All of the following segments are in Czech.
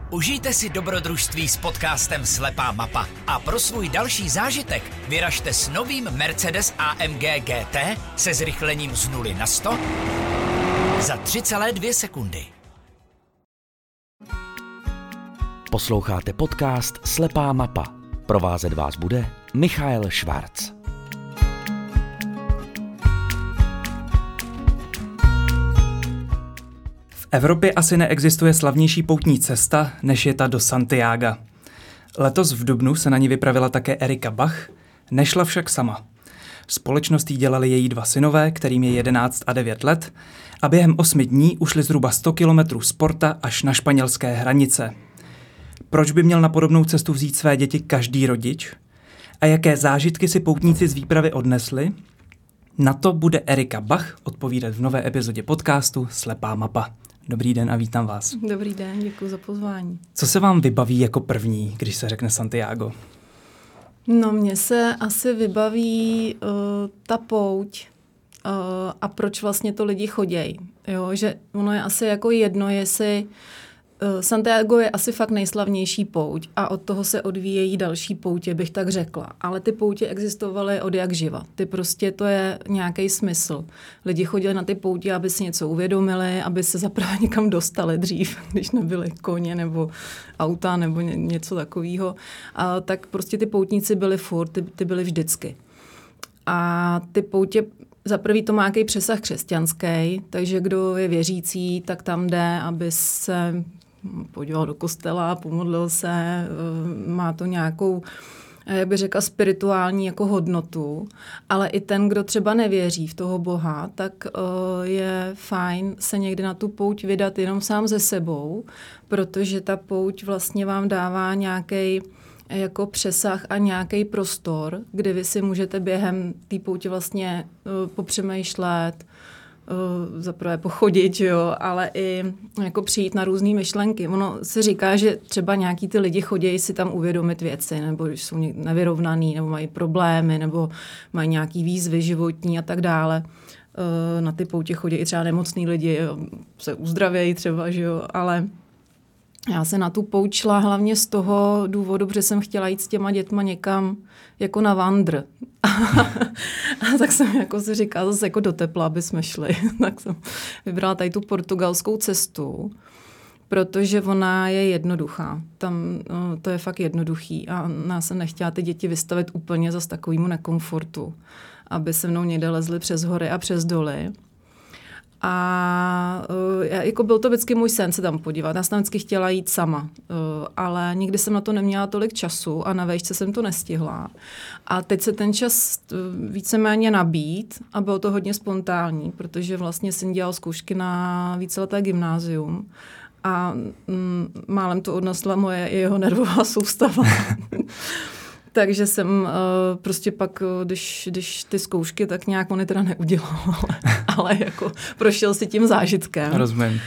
Užijte si dobrodružství s podcastem Slepá mapa a pro svůj další zážitek vyražte s novým Mercedes AMG GT se zrychlením z 0 na 100 za 3,2 sekundy. Posloucháte podcast Slepá mapa. Provázet vás bude Michael Švarc. V Evropě asi neexistuje slavnější poutní cesta, než je ta do Santiaga. Letos v dubnu se na ní vypravila také Erika Bach, nešla však sama. Společnost jí dělali její 2 synové, kterým je 11 a 9 let, a během 8 dní ušli zhruba 100 kilometrů z Porta až na španělské hranice. Proč by měl na podobnou cestu vzít své děti každý rodič? A jaké zážitky si poutníci z výpravy odnesli? Na to bude Erika Bach odpovídat v nové epizodě podcastu Slepá mapa. Dobrý den a vítám vás. Dobrý den, děkuji za pozvání. Co se vám vybaví jako první, když se řekne Santiago? No, mně se asi vybaví ta pouť a proč vlastně to lidi chodějí. Jo, že ono je asi jako jedno, jestli Santiago je asi fakt nejslavnější pouť a od toho se odvíjejí další poutě, bych tak řekla. Ale ty poutě existovaly od jak živa. Ty prostě to je nějaký smysl. Lidi chodili na ty poutě, aby si něco uvědomili, aby se zaprvé někam dostali dřív, když nebyly koně nebo auta nebo něco takového. Tak prostě ty poutníci byli furt, ty byly vždycky. A ty poutě za prvý to má nějaký přesah křesťanský, takže kdo je věřící, tak tam jde, aby se podíval do kostela, pomodlil se, má to nějakou, jak bych řekla, spirituální jako hodnotu, ale i ten, kdo třeba nevěří v toho Boha, tak je fajn se někdy na tu pouť vydat jenom sám ze sebou, protože ta pouť vlastně vám dává nějaký jako přesah a nějaký prostor, kde vy si můžete během té poutě vlastně popřemýšlet, zaprvé pochodit, jo, ale i jako přijít na různé myšlenky. Ono se říká, že třeba nějaký ty lidi chodí si tam uvědomit věci, nebo jsou nevyrovnaný, nebo mají problémy, nebo mají nějaký výzvy životní a tak dále. Na ty poutě chodí i třeba nemocný lidi, se uzdravějí třeba, že jo, ale já se na tu pouť šla hlavně z toho důvodu, protože jsem chtěla jít s těma dětma někam jako na vandr. A tak jsem jako si říkala zase jako do tepla, aby jsme šli. Tak jsem vybrala tady tu portugalskou cestu, protože ona je jednoduchá. Tam to je fakt jednoduchý a já jsem nechtěla ty děti vystavit úplně zase takovému nekomfortu, aby se mnou někde lezli přes hory a přes doly. A jako byl to vždycky můj sen se tam podívat. Já jsem tam vždycky chtěla jít sama, ale nikdy jsem na to neměla tolik času a na vejšce jsem to nestihla. A teď se ten čas víceméně nabít a bylo to hodně spontánní, protože vlastně jsem dělal zkoušky na víceleté gymnázium a málem to odnesla moje jeho nervová soustava. Takže jsem prostě pak, když ty zkoušky, tak nějak on je teda neudělal, ale jako prošel si tím zážitkem. Rozumím.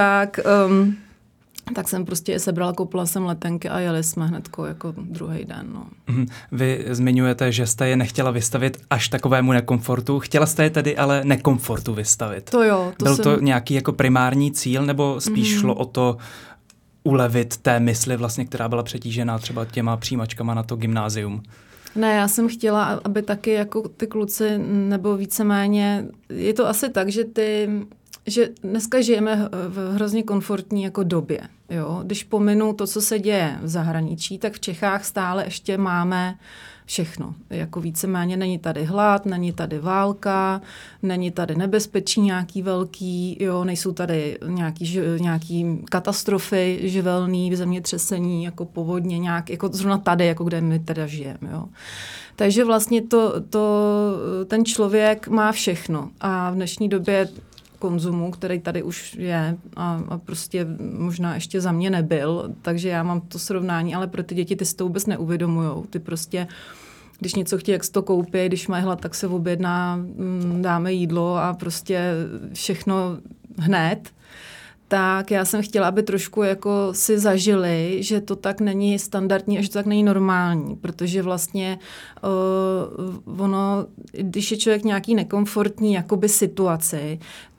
Tak jsem prostě sebrala, koupila jsem letenky a jeli jsme hnedko jako druhý den. No. Vy zmiňujete, že jste je nechtěla vystavit až takovému nekomfortu. Chtěla jste je tedy ale nekomfortu vystavit. To jo. Byl to nějaký jako primární cíl, nebo spíš šlo o to ulevit té mysli, vlastně, která byla přetížená třeba těma přijímačkama na to gymnázium? Ne, já jsem chtěla, aby taky jako ty kluci, nebo víceméně, je to asi tak, že dneska žijeme v hrozně komfortní jako době. Jo? Když pominu to, co se děje v zahraničí, tak v Čechách stále ještě máme všechno. Jako víceméně není tady hlad, není tady válka, není tady nebezpečí nějaký velký, jo, nejsou tady nějaký katastrofy živelný, zemětřesení, jako povodně, nějak, jako zrovna tady, jako kde my teda žijeme. Jo. Takže vlastně ten člověk má všechno a v dnešní době konzumu, který tady už je a prostě možná ještě za mě nebyl, takže já mám to srovnání, ale pro ty děti ty si to vůbec neuvědomujou. Ty prostě, když něco chtějí, jak si to koupí, když mají hlad, tak se objedná, dáme jídlo a prostě všechno hned. Tak já jsem chtěla, aby trošku jako si zažili, že to tak není standardní a že to tak není normální, protože vlastně ono, když je člověk nějaký nekomfortní jakoby situaci,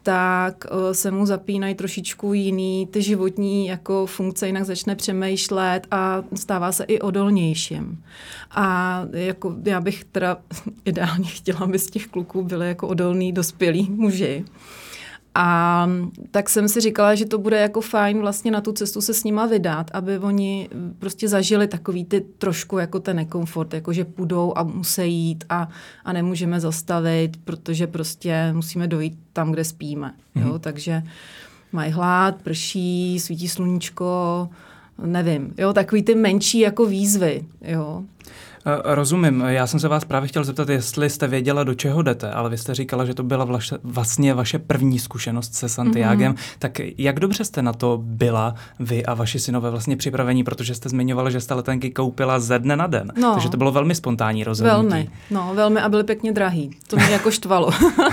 tak se mu zapínají trošičku jiný ty životní jako funkce, jinak začne přemýšlet a stává se i odolnějším. A jako já bych teda ideálně chtěla, aby z těch kluků byli jako odolní dospělí muži. A tak jsem si říkala, že to bude jako fajn vlastně na tu cestu se s nima vydat, aby oni prostě zažili takový ty trošku jako ten nekomfort, jako že půjdou a musí jít a nemůžeme zastavit, protože prostě musíme dojít tam, kde spíme. Jo? Takže mají hlad, prší, svítí sluníčko, nevím, jo? Takový ty menší jako výzvy, jo. Rozumím. Já jsem se vás právě chtěl zeptat, jestli jste věděla, do čeho jdete, ale vy jste říkala, že to byla vlastně vaše první zkušenost se Santiagem. Tak jak dobře jste na to byla vy a vaši synové vlastně připravení, protože jste zmiňovala, že jste letenky koupila ze dne na den. No, takže to bylo velmi spontánní rozhodnutí. Velmi a byly pěkně drahý. To mě jako štvalo.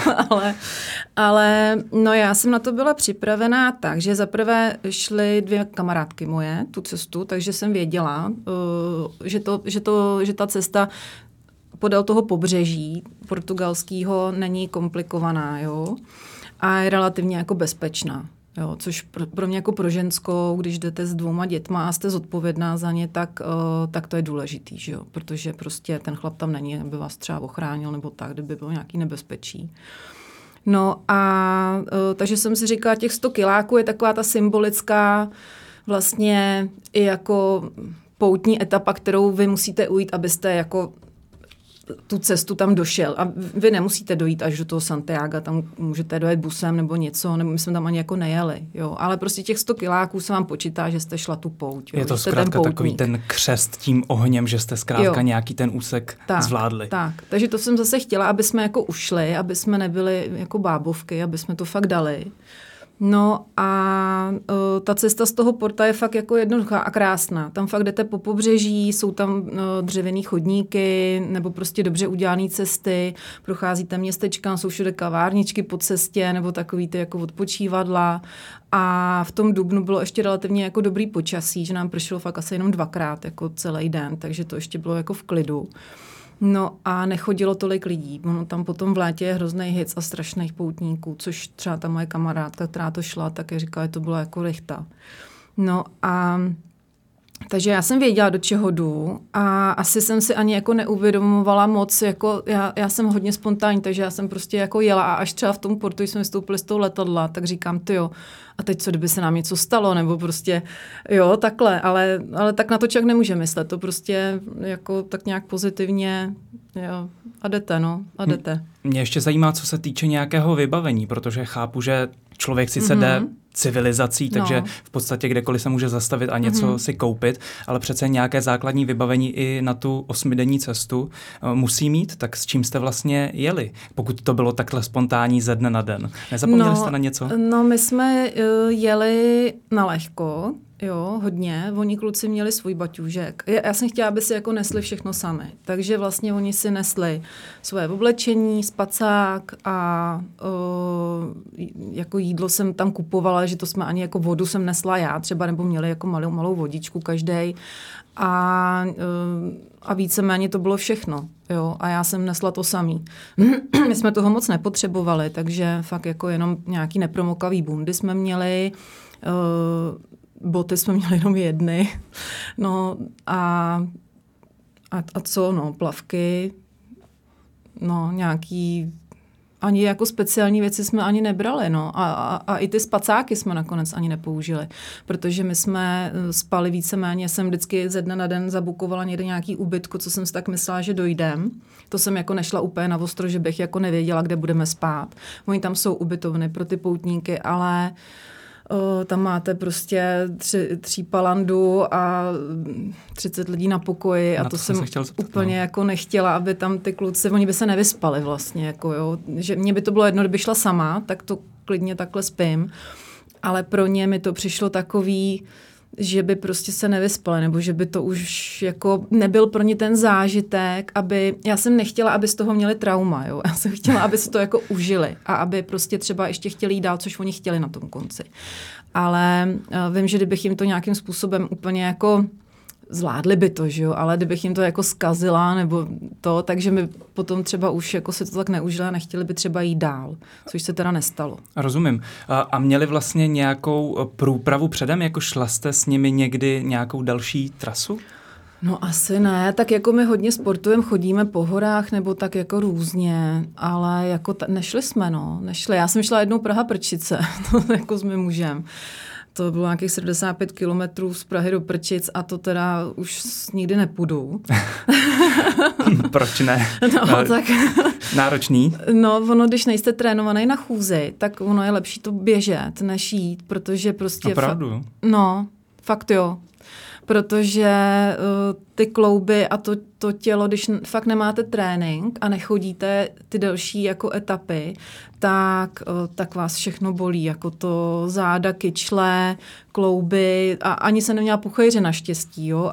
ale no já jsem na to byla připravená tak, že zaprvé šly 2 kamarádky moje tu cestu, takže jsem věděla, že ta cesta podél toho pobřeží portugalského není komplikovaná, jo, a je relativně jako bezpečná, jo, což pro mě jako pro ženskou, když jdete s 2 dětma a jste zodpovědná za ně, tak to je důležitý, že jo, protože prostě ten chlap tam není, aby vás třeba ochránil nebo tak, kdyby bylo nějaký nebezpečí. No a takže jsem si říkala, těch 100 kiláků je taková ta symbolická vlastně i jako poutní etapa, kterou vy musíte ujít, abyste jako tu cestu tam došel. A vy nemusíte dojít až do toho Santiaga, tam můžete dojet busem nebo něco, nebo my jsme tam ani jako nejeli. Jo. Ale prostě těch 100 kiláků se vám počítá, že jste šla tu pouť. Jo. Je to zkrátka takový ten křest tím ohněm, že jste zkrátka nějaký ten úsek zvládli. Tak, takže to jsem zase chtěla, aby jsme jako ušli, aby jsme nebyli jako bábovky, aby jsme to fakt dali. No a ta cesta z toho porta je fakt jako jednoduchá a krásná. Tam fakt jdete po pobřeží, jsou tam dřevěný chodníky nebo prostě dobře udělané cesty, procházíte městečka, jsou všude kavárničky po cestě nebo takový ty jako odpočívadla. A v tom dubnu bylo ještě relativně jako dobrý počasí, že nám pršelo fakt asi jenom 2krát jako celý den, takže to ještě bylo jako v klidu. No a nechodilo tolik lidí. Ono tam potom v létě je hrozný hic a strašných poutníků, což třeba ta moje kamarádka, která to šla, také říkala, že to bylo jako rychta. No a takže já jsem věděla, do čeho jdu a asi jsem si ani jako neuvědomovala moc, jako já jsem hodně spontánní, takže já jsem prostě jako jela a až třeba v tom portu, když jsme vystoupili z toho letadla, tak říkám, tyjo, a teď co, kdyby se nám něco stalo, nebo prostě, jo, takhle, ale tak na to člověk nemůže myslet, to prostě jako tak nějak pozitivně, jo, a jdete. Mě ještě zajímá, co se týče nějakého vybavení, protože chápu, že člověk sice jde civilizací, takže v podstatě kdekoliv se může zastavit a něco si koupit, ale přece nějaké základní vybavení i na tu 8denní cestu musí mít, tak s čím jste vlastně jeli, pokud to bylo takhle spontánní ze dne na den? Nezapomněli jste na něco? No, my jsme jeli na lehko, jo, hodně. Oni kluci měli svůj baťůžek. Já jsem chtěla, aby si jako nesli všechno sami. Takže vlastně oni si nesli svoje oblečení, spacák a jako jídlo jsem tam kupovala, že to jsme ani jako vodu jsem nesla já třeba, nebo měli jako malou vodičku každej. A víceméně to bylo všechno. Jo? A já jsem nesla to samý. My jsme toho moc nepotřebovali, takže fakt jako jenom nějaký nepromokavý bundy jsme měli, boty jsme měli jenom jedny. No a co, no, plavky, no, nějaký, ani jako speciální věci jsme ani nebrali, no. A i ty spacáky jsme nakonec ani nepoužili, protože my jsme spali víceméně, jsem vždycky ze dne na den zabukovala někde nějaký ubytko, co jsem si tak myslela, že dojdem. To jsem jako nešla úplně na ostro, že bych jako nevěděla, kde budeme spát. Oni tam jsou ubytovny pro ty poutníky, ale tam máte prostě 3 palandu a 30 lidí na pokoji a to jsem úplně jako nechtěla, aby tam ty kluci, oni by se nevyspali vlastně, jako jo, že mně by to bylo jedno, kdyby šla sama, tak to klidně takhle spím, ale pro ně mi to přišlo takový, že by prostě se nevyspali, nebo že by to už jako nebyl pro ně ten zážitek, já jsem nechtěla, aby z toho měli trauma, jo. Já jsem chtěla, aby si to jako užili a aby prostě třeba ještě chtěli jít dál, což oni chtěli na tom konci. Ale vím, že kdybych jim to nějakým způsobem úplně jako zvládli by to, že jo, ale kdybych jim to jako zkazila nebo to, takže my potom třeba už jako se to tak neužili a nechtěli by třeba jít dál, což se teda nestalo. Rozumím. A měli vlastně nějakou průpravu předem, jako šla jste s nimi někdy nějakou další trasu? No asi ne, tak jako my hodně sportujeme, chodíme po horách nebo tak jako různě, ale jako nešli jsme, nešli. Já jsem šla jednou Praha-Prčice, to jako s mým mužem. To bylo nějakých 75 kilometrů z Prahy do Prčic a to teda už nikdy nepůjdu. Proč ne? No, tak... Náročný? No, ono, když nejste trénovaný na chůzi, tak ono je lepší to běžet, než jít, protože prostě... Opravdu? Fakt jo. Protože ty klouby a to tělo, když fakt nemáte trénink a nechodíte ty další jako etapy, tak vás všechno bolí, jako to záda, kyčle, klouby a ani se neměla puchejře naštěstí, jo,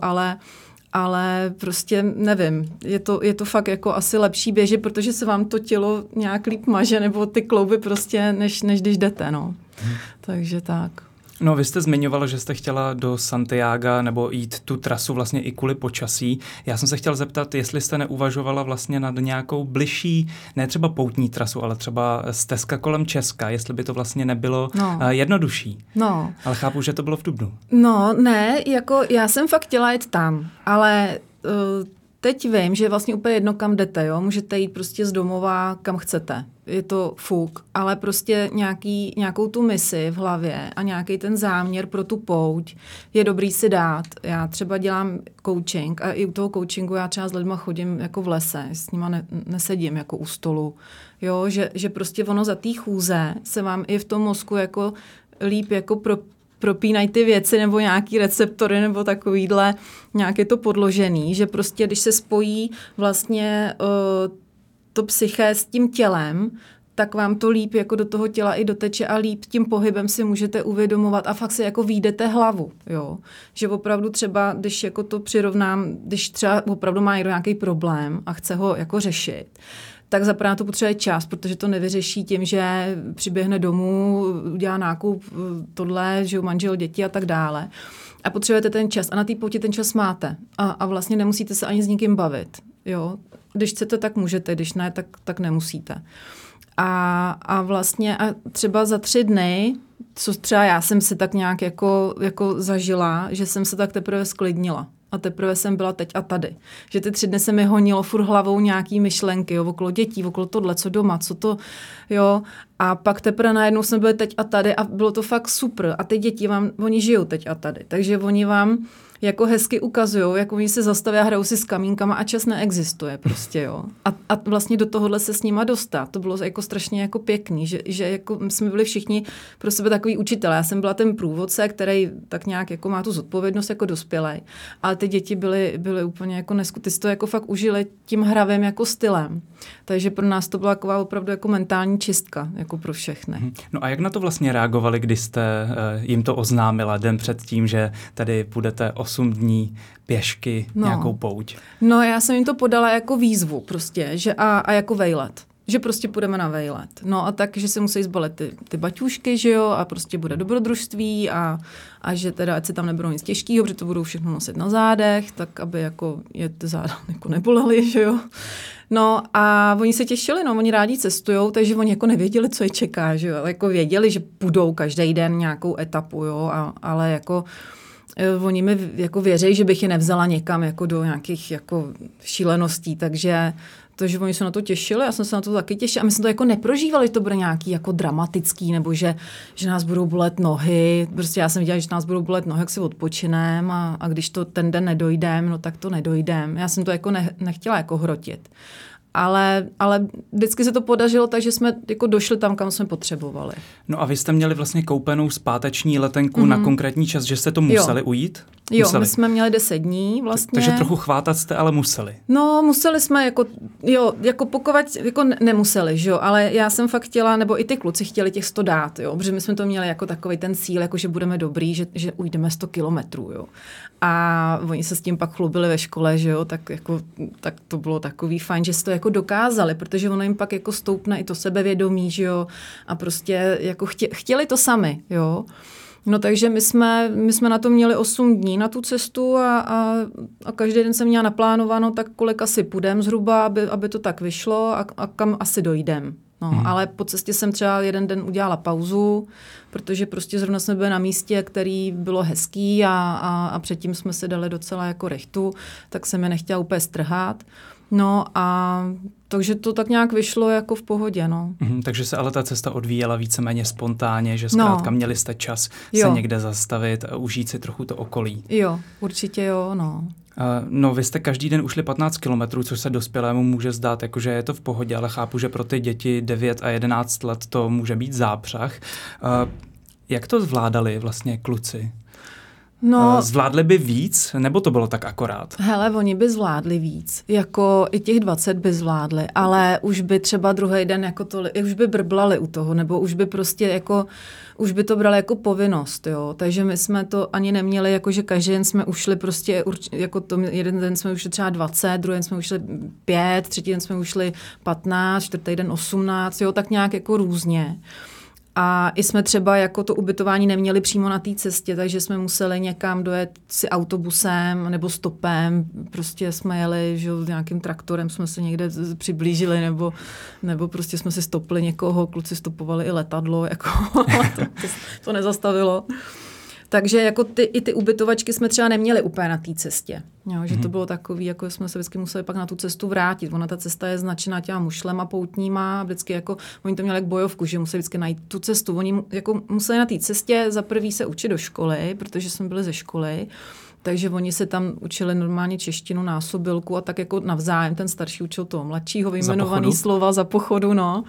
ale prostě nevím, je to fakt jako asi lepší běžet, protože se vám to tělo nějak líp maže, nebo ty klouby prostě, než když jdete, no. Takže tak. No, vy jste zmiňovala, že jste chtěla do Santiaga nebo jít tu trasu vlastně i kvůli počasí. Já jsem se chtěl zeptat, jestli jste neuvažovala vlastně nad nějakou bližší, ne třeba poutní trasu, ale třeba stezka kolem Česka, jestli by to vlastně nebylo jednodušší. No. Ale chápu, že to bylo v dubnu. No, ne, jako já jsem fakt chtěla jít tam, ale... Teď vím, že je vlastně úplně jedno, kam jdete, jo? Můžete jít prostě z domova, kam chcete. Je to fuk, ale prostě nějakou tu misi v hlavě a nějaký ten záměr pro tu pouť je dobrý si dát. Já třeba dělám coaching a i u toho coachingu já třeba s lidma chodím jako v lese, s nima nesedím jako u stolu. Jo? Že prostě ono za té chůze se vám i v tom mozku jako líp jako propínají ty věci nebo nějaký receptory nebo takovýhle, nějak je to podložený, že prostě když se spojí vlastně to psyché s tím tělem, tak vám to líp jako do toho těla i doteče a líp tím pohybem si můžete uvědomovat a fakt si jako výjdete hlavu, jo. Že opravdu třeba, když jako to přirovnám, když třeba opravdu má někdo nějaký problém a chce ho jako řešit, tak zaprvé to potřebuje čas, protože to nevyřeší tím, že přiběhne domů, udělá nákup, tohle, že manžel, děti a tak dále. A potřebujete ten čas. A na té pouti ten čas máte. A vlastně nemusíte se ani s nikým bavit. Jo? Když chcete, tak můžete, když ne, tak nemusíte. A vlastně a třeba za 3 dny, co třeba já jsem si tak nějak jako zažila, že jsem se tak teprve sklidnila. A teprve jsem byla teď a tady. Že ty 3 dny se mi honilo furt hlavou nějaký myšlenky, jo, okolo dětí, okolo tohle, co doma, co to, jo. A pak teprve najednou jsme byli teď a tady a bylo to fakt super. A ty děti oni žijou teď a tady. Takže oni vám jako hezky ukazujou, jak oni se zastaví a hrajou si s kamínkama a čas neexistuje prostě, jo. A vlastně do tohohle se s nima dostat. To bylo jako strašně jako pěkný, že jako jsme byli všichni pro sebe takový učitelé. Já jsem byla ten průvodce, který tak nějak jako má tu zodpovědnost jako dospělej. Ale ty děti byly úplně jako ty si to jako fakt užili tím hravým jako stylem. Takže pro nás to byla taková opravdu jako mentální čistka, jako pro všechny. No a jak na to vlastně reagovali, když jste jim to oznámila den před tím, že tady půjdete 8 dní pěšky nějakou pouť? No já jsem jim to podala jako výzvu prostě, že a jako vejlet. Že prostě půjdeme na vejlet. No a tak, že se musí zbalit ty baťůžky, že jo, a prostě bude dobrodružství a že teda, ať se tam neberou nic těžkýho, protože to budou všechno nosit na zádech, tak aby jako je ty záda jako nebolely, že jo. No a oni se těšili, oni rádi cestujou, takže oni jako nevěděli, co je čeká, že jo, ale jako věděli, že půjdou každý den nějakou etapu, jo, ale jako oni mi jako věří, že bych je nevzala někam jako do nějakých jako šíleností, takže oni se na to těšili, já jsem se na to taky těšila a my jsme to jako neprožívali, že to bude nějaký jako dramatický, nebo že nás budou bolet nohy, prostě já jsem viděla, že nás budou bolet nohy, jak si odpočinem a když to ten den nedojdem, no tak to nedojdem. Já jsem to jako nechtěla jako hrotit. Ale vždycky se to podařilo, takže jsme jako došli tam, kam jsme potřebovali. No a vy jste měli vlastně koupenou zpáteční letenku na konkrétní čas, že jste to museli ujít? Jo, my jsme měli 10 dní vlastně. Takže trochu chvátat jste, ale museli. No, museli jsme jako pokovat, jako nemuseli, že jo, ale já jsem fakt chtěla, nebo i ty kluci chtěli těch 100 dát, jo, protože my jsme to měli jako takový ten cíl, jako že budeme dobrý, že ujdeme 100 kilometrů, jo. A oni se s tím pak chlubili ve škole, že jo, tak to bylo takový fajn, že si to jako dokázali, protože ono jim pak jako stoupne i to sebevědomí, že jo, a prostě jako chtěli to sami, jo. No takže my jsme na to měli 8 dní na tu cestu a každý den jsem měla naplánováno, tak kolik asi půjdem zhruba, aby to tak vyšlo a kam asi dojdem. No, ale po cestě jsem třeba jeden den udělala pauzu, protože prostě zrovna jsme byli na místě, který bylo hezký a předtím jsme si dali docela jako rechtu, tak jsem je nechtěla úplně strhat. No a takže to tak nějak vyšlo jako v pohodě, no. Takže se ale ta cesta odvíjela víceméně spontánně, že zkrátka měli jste čas se někde zastavit a užít si trochu to okolí. Jo, určitě jo, no. No, vy jste každý den ušli 15 kilometrů, což se dospělému může zdát, jakože je to v pohodě, ale chápu, že pro ty děti 9 a 11 let to může být zápřah. Jak to zvládali vlastně kluci? No, zvládli by víc, nebo to bylo tak akorát? Hele, oni by zvládli víc, jako i těch 20 by zvládli, ale už by třeba druhý den jako už by brblali u toho, nebo už by prostě jako, už by to brali jako povinnost, jo, takže my jsme to ani neměli, jako že každý den jsme ušli prostě, jako to, jeden den jsme ušli třeba 20, druhý den jsme ušli 5, třetí den jsme ušli 15, čtvrtý den 18, jo, tak nějak jako různě. A i jsme třeba jako to ubytování neměli přímo na té cestě, takže jsme museli někam dojet si autobusem nebo stopem. Prostě jsme jeli, že nějakým traktorem jsme se někde přiblížili nebo prostě jsme si stopli někoho, kluci stopovali i letadlo, jako to nezastavilo. Takže jako i ty ubytovačky jsme třeba neměli úplně na té cestě. Jo, že to bylo takový, jako jsme se vždycky museli pak na tu cestu vrátit. Ona ta cesta je značená těma mušlema poutníma, vždycky jako, oni to měli jak bojovku, že museli vždycky najít tu cestu. Oni jako museli na té cestě za prvý se učit do školy, protože jsme byli ze školy, takže oni se tam učili normálně češtinu, násobilku a tak jako navzájem. Ten starší učil toho mladšího, vyjmenovaný slova za pochodu, no.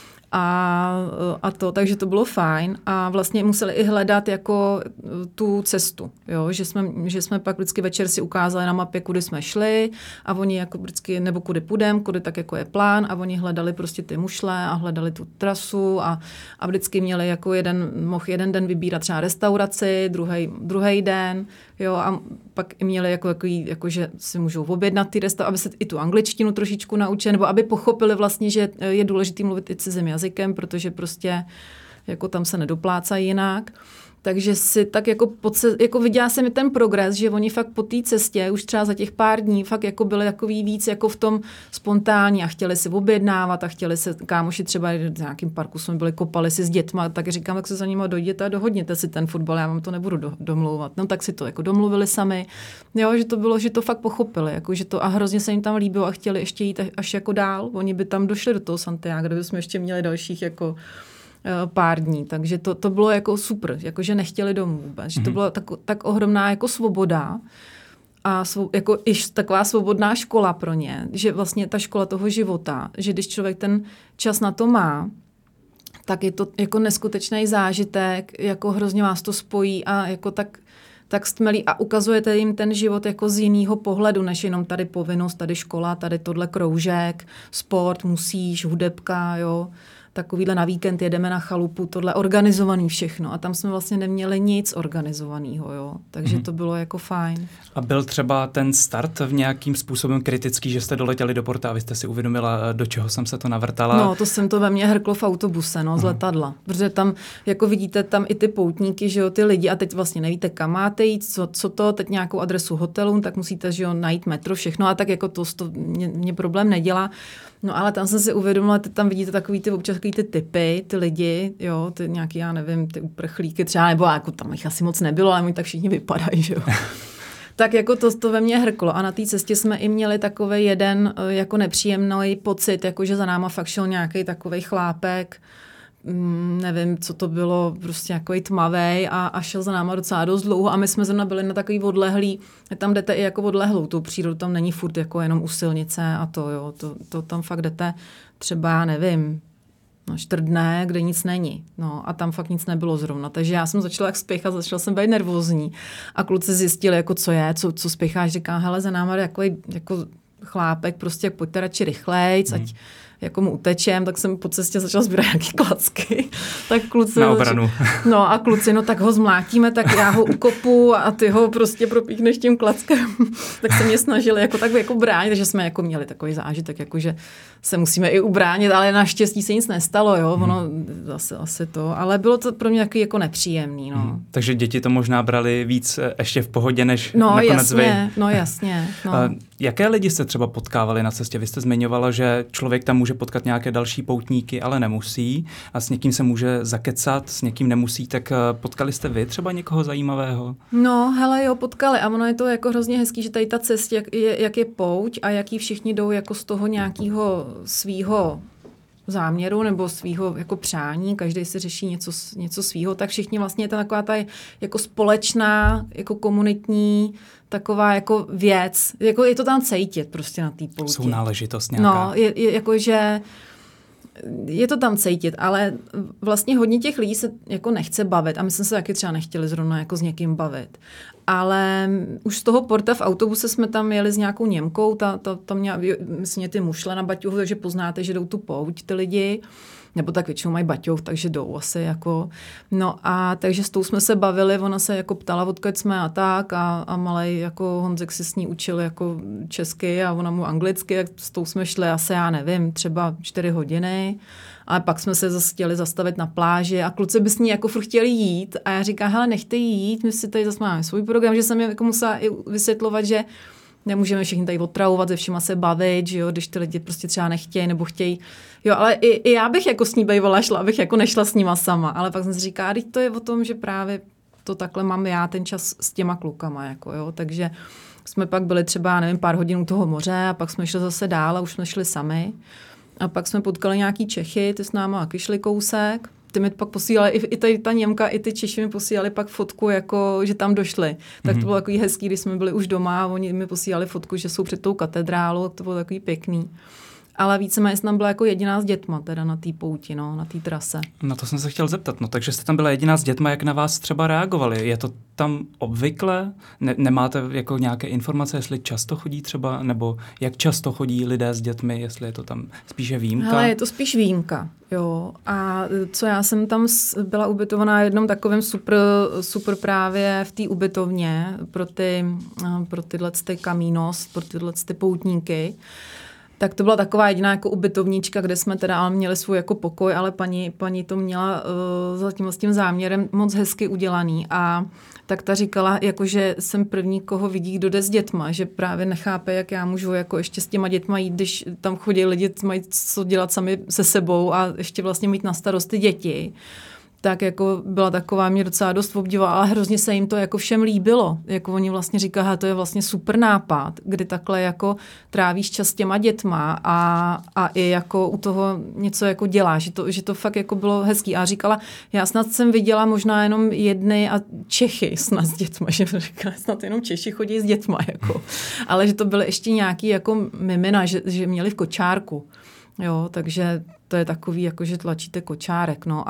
A to, takže to bylo fajn a vlastně museli i hledat jako tu cestu, jo? Že jsme pak vždycky večer si ukázali na mapě, kudy jsme šli a oni jako vždycky, nebo kudy půjdem, kudy tak jako je plán a oni hledali prostě ty mušle a hledali tu trasu a vždycky měli jako mohl jeden den vybírat třeba restauraci, druhý den, jo, a pak i měli jako že si můžou objednat ty restaurace, aby se i tu angličtinu trošičku naučili, nebo aby pochopili vlastně, že je důležité mluvit i cizím jazykem, protože prostě jako tam se nedoplácají jinak. Takže si tak jako viděla jsem i ten progres, že oni fakt po té cestě už třeba za těch pár dní fakt jako byli takový víc jako v tom spontánní a chtěli si objednávat a chtěli se kámoši třeba v nějakém parku jsme byli, kopali si s dětma, tak říkám, tak se za nima dojděte a dohodněte si ten fotbal, já vám to nebudu domlouvat. No tak si to jako domluvili sami. Jo, že to bylo, že to fakt pochopili, jako že to a hrozně se jim tam líbilo a chtěli ještě jít až jako dál. Oni by tam došli do toho Santiago, kde jsme ještě měli dalších jako pár dní, takže to bylo jako super, jako že nechtěli domů vůbec, že to byla tak ohromná jako svoboda a jako i taková svobodná škola pro ně, že vlastně ta škola toho života, že když člověk ten čas na to má, tak je to jako neskutečný zážitek, jako hrozně vás to spojí a jako tak stmelí a ukazujete jim ten život jako z jiného pohledu, než jenom tady povinnost, tady škola, tady tohle kroužek, sport, musíš, hudebka, jo. Takovýhle na víkend jedeme na chalupu, tohle organizovaný všechno. A tam jsme vlastně neměli nic organizovaného, jo. Takže to bylo jako fajn. A byl třeba ten start v nějakým způsobem kritický, že jste doletěli do porta a vy jste si uvědomila, do čeho jsem se to navrtala? No, to ve mně hrklo v autobuse, z letadla. Protože tam, jako vidíte, tam i ty poutníky, že jo, ty lidi a teď vlastně nevíte, kam máte jít, co to, teď nějakou adresu hotelu, tak musíte, že jo, najít metro, všechno a tak jako to mě problém nedělá. No ale tam jsem si uvědomila, tam vidíte takový ty typy, ty lidi, jo, ty nějaký, já nevím, ty uprchlíky třeba, nebo jako tam jich asi moc nebylo, ale oni tak všichni vypadají, že jo. Tak jako to ve mně hrklo a na té cestě jsme i měli takový jeden jako nepříjemný pocit, jako že za náma fakt šel nějaký takovej chlápek, nevím, co to bylo, prostě takový tmavej a šel za náma docela dost dlouho a my jsme zrovna byli na takový odlehlý, tam jdete i jako odlehlou tu přírodu, tam není furt jako jenom u silnice a to, jo, to tam fakt jdete třeba, nevím, 4 dny, kde nic není. No a tam fakt nic nebylo zrovna. Takže já jsem začala jak spěchat, začala jsem být nervózní a kluci zjistili, jako co je, co spěcháš, říká, hele, za náma jako chlápek, prostě pojďte radši rychlejc, jako mu utečem, tak jsem po cestě začala sbírat nějaký klacky. Tak kluci... Na obranu. No a kluci, no tak ho zmlátíme, tak já ho ukopu a ty ho prostě propíchneš tím klackem. Tak se mě snažili jako tak jako bránit, že jsme jako měli takový zážitek, jako že se musíme i ubránit, ale naštěstí se nic nestalo, jo, ono asi to, ale bylo to pro mě taky jako nepříjemný, no. Takže děti to možná brali víc ještě v pohodě, než nakonec vy. No jasně. No. Jaké lidi jste třeba potkávali na cestě? Vy jste zmiňovala, že člověk tam může potkat nějaké další poutníky, ale nemusí a s někým se může zakecat, s někým nemusí, tak potkali jste vy třeba někoho zajímavého? No, hele jo, potkali a ono je to jako hrozně hezký, že tady ta cesta, jak je pouť a jaký všichni jdou jako z toho nějakého svýho záměru nebo svýho jako přání, každý si řeší něco svýho, tak všichni vlastně je to taková ta jako společná, jako komunitní taková jako věc. Jako je to tam cítit prostě na té pouti. Sounáležitost nějaká. No, jakože je to tam cítit, ale vlastně hodně těch lidí se jako nechce bavit a my jsme se taky třeba nechtěli zrovna jako s někým bavit. Ale už z toho porta v autobuse jsme tam jeli s nějakou Němkou, ta měla myslím, ty mušle na baťohu, takže poznáte, že jdou tu pouť ty lidi, nebo tak většinou mají baťoh, takže jdou asi jako. No a takže s tou jsme se bavili, ona se jako ptala, odkud jsme a tak a malej jako Honzek si s ní učil jako česky a ona mu anglicky, tak s tou jsme šli asi, já nevím, třeba 4 hodiny. Ale pak jsme se zase chtěli zastavit na pláži a kluci by s ní jako furt chtěli jít a já říkám, hele, nechte jít, my si tady zase máme svůj program, že jsem jako musela i vysvětlovat, že nemůžeme všichni tady otravovat, se všema se bavit, že jo, když ty lidi prostě třeba nechtějí nebo chtějí. Jo, ale i já bych jako s ní bývala šla, abych jako nešla s nima sama, ale pak jsem si říkala, teď to je o tom, že právě to takhle mám já ten čas s těma klukama, jako jo, takže jsme pak byli třeba, nevím, pár hodin u toho moře a pak jsme šli zase dál a už jsme šli sami. A pak jsme potkali nějaký Čechy, ty s náma taky šli kousek. Ty mi pak posílali, i tady ta Němka, i ty Češi mi posílali pak fotku, jako, že tam došli. Tak to bylo takový hezký, když jsme byli už doma a oni mi posílali fotku, že jsou před tou katedrálou, tak to bylo takový pěkný. Ale víceméně jsem tam byla jako jediná s dětma, teda na té pouti, no, na té trase. Na to jsem se chtěl zeptat, no, takže jste tam byla jediná s dětma, jak na vás třeba reagovali? Je to tam obvykle? Nemáte jako nějaké informace, jestli často chodí třeba, nebo jak často chodí lidé s dětmi, jestli je to tam spíše výjimka? Hele, je to spíš výjimka, jo. A co já jsem tam byla ubytovaná jednom takovém super právě v té ubytovně pro tyhle kamínos, pro tyhle poutníky. Tak to byla taková jediná jako ubytovníčka, kde jsme teda měli svůj jako pokoj, ale paní to měla s tím záměrem moc hezky udělaný a tak ta říkala, jako, že jsem první, koho vidí, kdo jde s dětma, že právě nechápe, jak já můžu jako ještě s těma dětma jít, když tam chodí lidi, mají co dělat sami se sebou a ještě vlastně mít na starosti děti. Tak jako byla taková, mě docela dost obdivovala, ale hrozně se jim to jako všem líbilo. Jako oni vlastně říkali, to je vlastně super nápad, kdy takhle jako trávíš čas s těma dětma a i jako u toho něco jako děláš, že to fakt jako bylo hezký. A říkala, já snad jsem viděla možná jenom jedny a Čechy snad s dětma, že říkala, snad jenom Češi chodí s dětma, jako. Ale že to byly ještě nějaký jako mimina, že měli v kočárku. Jo, takže to je takový, jako že tlačíte kočárek, no,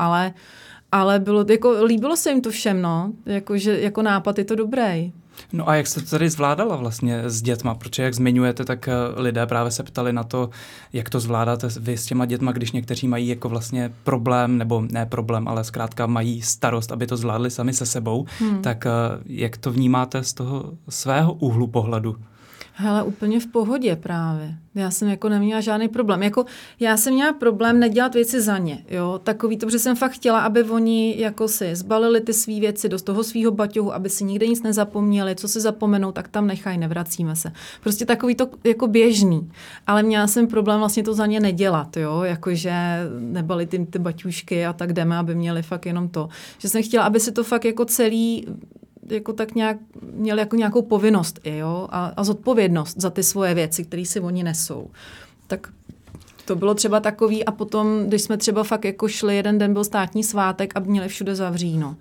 ale bylo, jako, líbilo se jim to všem, no, jako, že jako nápad je to dobrý. No a jak jste to tady zvládala vlastně s dětma? Protože jak zmiňujete, tak lidé právě se ptali na to, jak to zvládáte vy s těma dětma, když někteří mají jako vlastně problém, nebo ne problém, ale zkrátka mají starost, aby to zvládli sami se sebou. Tak jak to vnímáte z toho svého úhlu pohledu? Hele, úplně v pohodě právě. Já jsem jako neměla žádný problém. Jako, já jsem měla problém nedělat věci za ně. Jo? Takový to, protože jsem fakt chtěla, aby oni jako si zbalili ty svý věci do toho svýho baťohu, aby si nikde nic nezapomněli, co si zapomenou, tak tam nechají, nevracíme se. Prostě takový to jako běžný. Ale měla jsem problém vlastně to za ně nedělat, jo? Jakože nebalit jim ty baťušky a tak jdeme, aby měli fakt jenom to. Že jsem chtěla, aby si to fakt jako celý jako tak nějak měli jako nějakou povinnost jo? A zodpovědnost za ty svoje věci, které si oni nesou. Tak to bylo třeba takový a potom, když jsme třeba fakt jako šli, jeden den byl státní svátek a měli všude zavříno.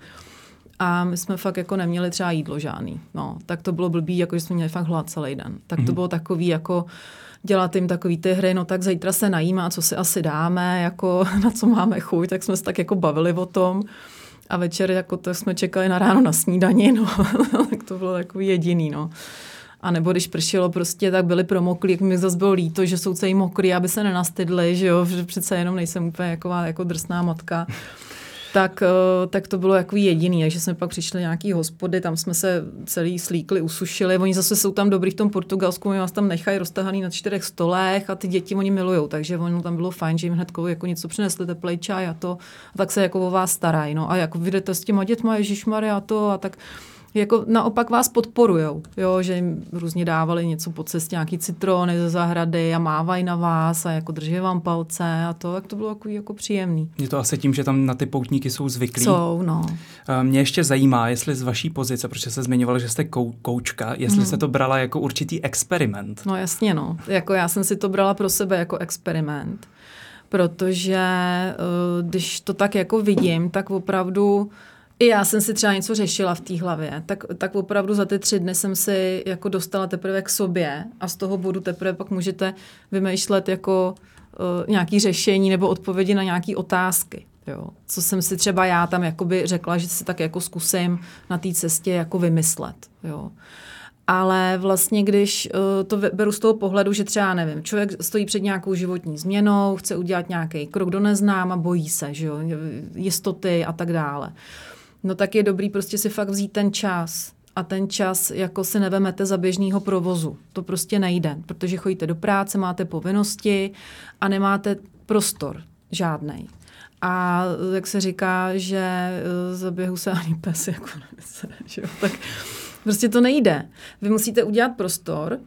A my jsme fakt jako neměli třeba jídlo žádný. No, tak to bylo blbý, jako že jsme měli fakt hlad celý den. Tak to bylo takový jako dělat jim takový ty hry, no tak zítra se najíme a co si asi dáme, jako na co máme chuť, tak jsme se tak jako bavili o tom. A večer jako to jsme čekali na ráno na snídani, no, tak to bylo takový jediný, no. A nebo když pršelo prostě, tak byli promoklí, jak mi zase bylo líto, že jsou celý mokrý, aby se nenastydli, že jo, že přece jenom nejsem úplně jako drsná matka. Tak to bylo jako jediný, takže jsme pak přišli nějaký hospody, tam jsme se celý slíkli, usušili, oni zase jsou tam dobrý v tom Portugalsku, oni vás tam nechají roztahaný na 4 stolech a ty děti oni milujou, takže ono tam bylo fajn, že jim hned jako něco přinesli, teplej čaj a tak se jako o vás starají, no a jako vy jdete s těma dětma, ježišmarja a tak jako naopak vás podporujou, jo, že jim různě dávali něco po cestě, nějaký citrony ze zahrady a mávají na vás a jako drží vám palce a tak to bylo jako příjemný. Je to asi tím, že tam na ty poutníky jsou zvyklí. Jsou, no. Mě ještě zajímá, jestli z vaší pozice, protože se zmiňovala, že jste koučka, jestli jste to brala jako určitý experiment. No jasně, no. Jako já jsem si to brala pro sebe jako experiment, protože když to tak jako vidím, tak opravdu i já jsem si třeba něco řešila v té hlavě, tak opravdu za ty 3 dny jsem si jako dostala teprve k sobě a z toho bodu teprve pak můžete vymýšlet jako nějaké řešení nebo odpovědi na nějaké otázky. Jo. Co jsem si třeba já tam jakoby řekla, že si tak jako zkusím na té cestě jako vymyslet. Jo. Ale vlastně, když to beru z toho pohledu, že třeba, nevím, člověk stojí před nějakou životní změnou, chce udělat nějaký krok do neznáma, bojí se, že jo, jistoty a tak dále. No tak je dobrý prostě si fakt vzít ten čas. A ten čas jako si nevemete za běžného provozu. To prostě nejde, protože chodíte do práce, máte povinnosti a nemáte prostor žádnej. A jak se říká, že za běhu se ani pes jako nevysere, že jo, tak prostě to nejde. Vy musíte udělat prostor,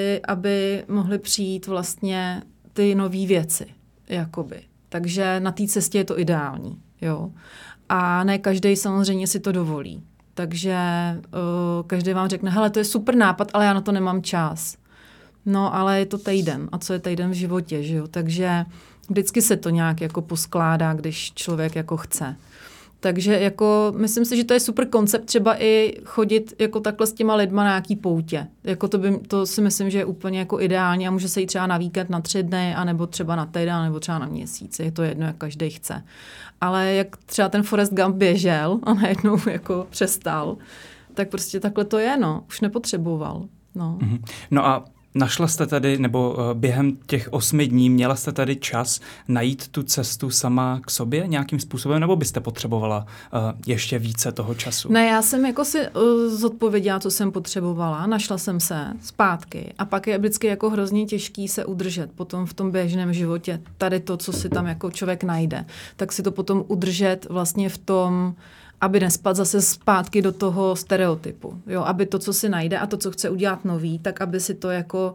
aby mohly přijít vlastně ty nové věci, jakoby. Takže na té cestě je to ideální, jo. A ne každý samozřejmě si to dovolí. Takže každý vám řekne, hele, to je super nápad, ale já na to nemám čas. No, ale je to týden. A co je týden v životě, že jo? Takže vždycky se to nějak jako poskládá, když člověk jako chce. Takže jako myslím si, že to je super koncept třeba i chodit jako takhle s těma lidma na nějaký poutě. Jako to si myslím, že je úplně jako ideální a může se jít třeba na víkend na 3 dny, anebo třeba na týden, nebo třeba na měsíc. Je to jedno, jak každý chce. Ale jak třeba ten Forrest Gump běžel a najednou jako přestal, tak prostě takhle to je, no. Už nepotřeboval. No. No a našla jste tady, nebo během těch 8 dní měla jste tady čas najít tu cestu sama k sobě nějakým způsobem, nebo byste potřebovala ještě více toho času? Ne, já jsem jako si zodpověděla, co jsem potřebovala, našla jsem se zpátky a pak je vždycky jako hrozně těžký se udržet potom v tom běžném životě. Tady to, co si tam jako člověk najde, tak si to potom udržet vlastně v tom, aby nespadl zase zpátky do toho stereotypu. Jo, aby to, co si najde a to, co chce udělat nový, tak aby si to jako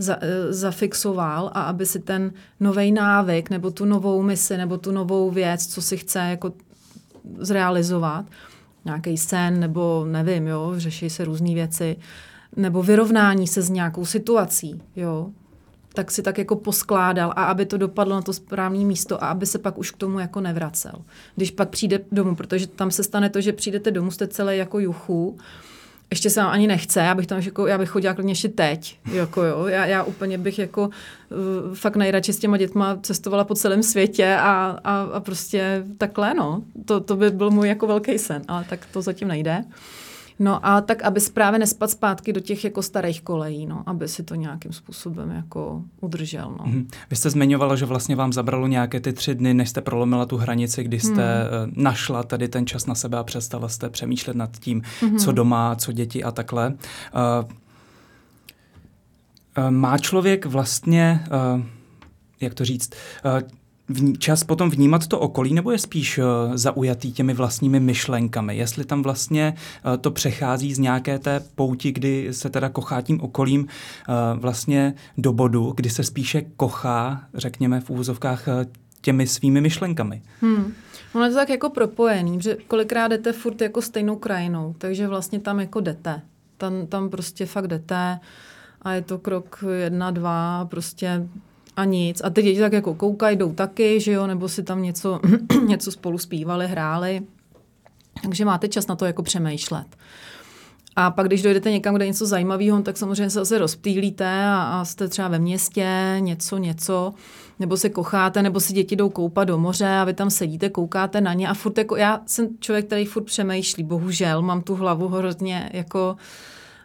zafixoval a aby si ten novej návyk nebo tu novou misi nebo tu novou věc, co si chce jako zrealizovat, nějaký sen nebo nevím, jo, řeší se různý věci, nebo vyrovnání se s nějakou situací, jo, tak si tak jako poskládal a aby to dopadlo na to správné místo a aby se pak už k tomu jako nevracel. Když pak přijde domů, protože tam se stane to, že přijdete domů, jste celý jako juchu, ještě se vám ani nechce, já bych chodila klidně ještě teď, jako jo, já úplně bych jako fakt nejradši s těma dětma cestovala po celém světě a prostě takhle, no, to by byl můj jako velký sen, ale tak to zatím nejde. No a tak, aby právě nespadl zpátky do těch jako starých kolejí, no, aby si to nějakým způsobem jako udržel, no. Vy jste zmiňovala, že vlastně vám zabralo nějaké ty 3 dny, než jste prolomila tu hranici, kdy jste našla tady ten čas na sebe a přestala jste přemýšlet nad tím, co doma, co děti a takhle. Má člověk vlastně, jak to říct, čas potom vnímat to okolí, nebo je spíš zaujatý těmi vlastními myšlenkami? Jestli tam vlastně to přechází z nějaké té pouti, kdy se teda kochá tím okolím vlastně do bodu, kdy se spíše kochá, řekněme v úvozovkách, těmi svými myšlenkami. Ono je to tak jako propojený, že kolikrát jdete furt jako stejnou krajinou, takže vlastně tam jako jdete. Tam prostě fakt jdete a je to krok 1, 2, prostě a nic. A ty děti tak jako koukají, jdou taky, že jo, nebo si tam něco spolu zpívali, hráli. Takže máte čas na to jako přemýšlet. A pak, když dojdete někam, kde je něco zajímavého, tak samozřejmě se zase rozptýlíte a jste třeba ve městě, něco, nebo se kocháte, nebo si děti jdou koupat do moře a vy tam sedíte, koukáte na ně a furt jako, já jsem člověk, který furt přemýšlí, bohužel, mám tu hlavu hrozně jako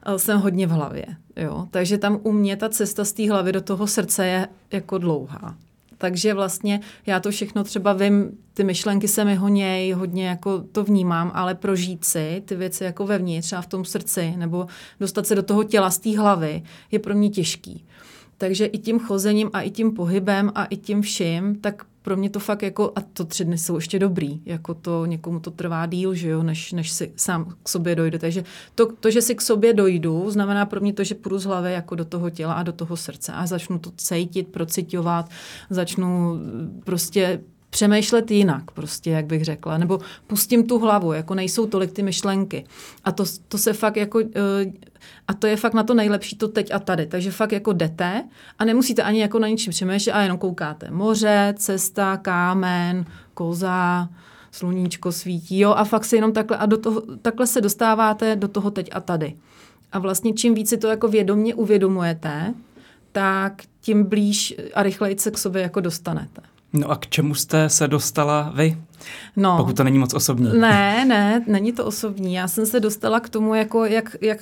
jsem hodně v hlavě. Jo? Takže tam u mě ta cesta z té hlavy do toho srdce je jako dlouhá. Takže vlastně já to všechno třeba vím, ty myšlenky se mi honěj, hodně jako to vnímám, ale prožít si ty věci jako vevnitř, třeba v tom srdci, nebo dostat se do toho těla z té hlavy, je pro mě těžký. Takže i tím chozením a i tím pohybem a i tím vším, tak pro mě to fakt jako, a to 3 dny jsou ještě dobrý, jako to někomu to trvá díl, že jo, než si sám k sobě dojde. Takže to, že si k sobě dojdu, znamená pro mě to, že půjdu z hlavy jako do toho těla a do toho srdce a začnu to cítit, procitovat, začnu prostě přemýšlet jinak, prostě, jak bych řekla, nebo pustím tu hlavu, jako nejsou tolik ty myšlenky. A to se fakt jako, a to je fakt na to nejlepší to teď a tady. Takže fakt jako jdete a nemusíte ani jako na ničím přemýšlet a jenom koukáte. Moře, cesta, kámen, koza, sluníčko svítí, jo, a fakt se jenom takhle, a takhle se dostáváte do toho teď a tady. A vlastně čím víc si to jako vědomě uvědomujete, tak tím blíž a rychleji se k sobě jako dostanete. No a k čemu jste se dostala vy? No, pokud to není moc osobní. Ne, není to osobní. Já jsem se dostala k tomu, jako jak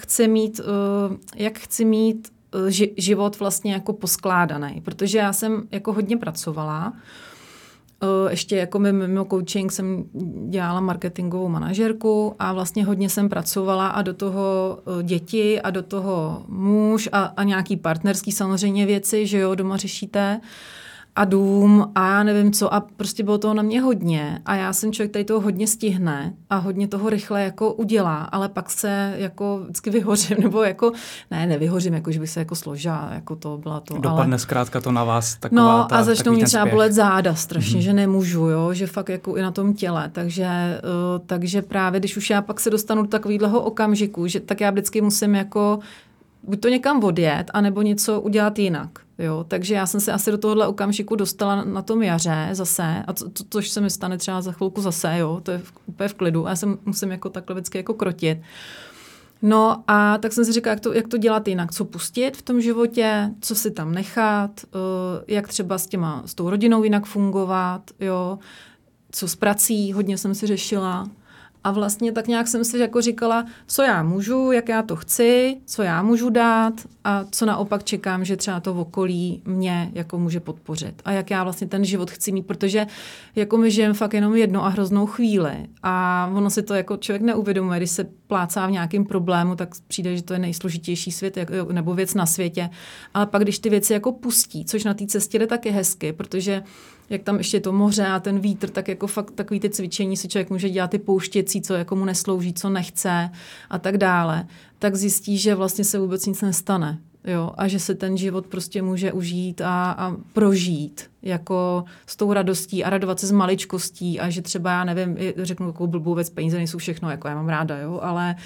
chci mít život vlastně jako poskládaný. Protože já jsem jako hodně pracovala. Ještě jako mimo coaching jsem dělala marketingovou manažerku a vlastně hodně jsem pracovala a do toho děti a do toho muž a nějaký partnerský samozřejmě věci, že jo, doma řešíte. A dům a já nevím co a prostě bylo toho na mě hodně a já jsem člověk, který toho hodně stihne a hodně toho rychle jako udělá, ale pak se jako vždycky vyhořím, nebo jako, nevyhořím, jako že bych se jako složila, jako to byla to. Dopadne zkrátka to na vás taková no a začnou mě třeba bolet záda strašně, že nemůžu, jo, že fakt jako i na tom těle, takže právě, když už já pak se dostanu do takového okamžiku, že tak já vždycky musím jako buď to někam odjet, anebo něco udělat jinak. Jo? Takže já jsem se asi do tohohle okamžiku dostala na tom jaře zase, a což se mi stane třeba za chvilku zase, jo? To je úplně v klidu. A já se musím jako takhle vždycky jako krotit. No a tak jsem si říkala, jak to dělat jinak, co pustit v tom životě, co si tam nechat, jak třeba s tou rodinou jinak fungovat, jo? Co s prací, hodně jsem si řešila. A vlastně tak nějak jsem si jako říkala, co já můžu, jak já to chci, co já můžu dát a co naopak čekám, že třeba to v okolí mě jako může podpořit. A jak já vlastně ten život chci mít, protože jako my žijeme fakt jenom jednou a hroznou chvíli. A ono si to jako člověk neuvědomuje, když se plácá v nějakém problému, tak přijde, že to je nejsložitější svět nebo věc na světě. Ale pak, když ty věci jako pustí, což na té cestě jde taky hezky, protože jak tam ještě to moře a ten vítr, tak jako fakt takový ty cvičení si člověk může dělat ty pouštěcí, co jako mu neslouží, co nechce a tak dále, tak zjistí, že vlastně se vůbec nic nestane. Jo? A že se ten život prostě může užít a prožít jako s tou radostí a radovat se z maličkostí a že třeba, já nevím, řeknu takovou blbou věc, peníze nejsou všechno, jako já mám ráda, jo?